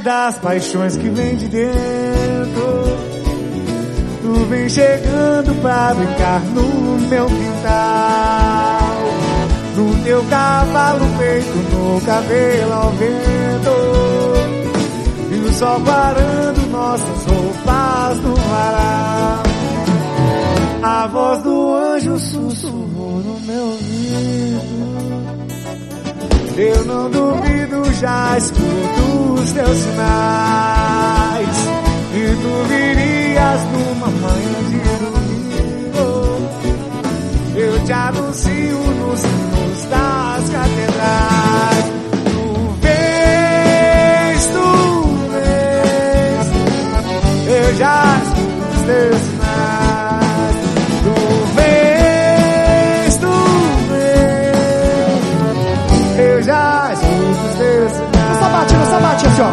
das paixões que vem de dentro. Tu vem chegando pra brincar no meu quintal, no teu cavalo feito, no cabelo ao vento, e o sol parando nossas roupas no varal. A voz do anjo sussurrou no meu ouvido. Eu não duvido, já escuto os teus sinais. E tu virias numa manhã de domingo. Eu te anuncio nos sinos das catedrais. Tu vês, eu já escuto os teus sinais. Tu vês, eu já escuto os teus sinais. Essa bate assim, ó.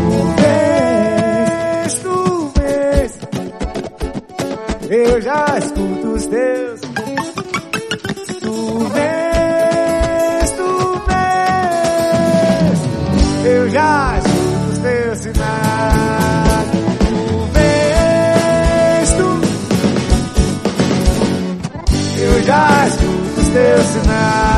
Eu já escuto os teus. Tu vês, eu já escuto os teus sinais. Tu vês, eu já escuto os teus sinais.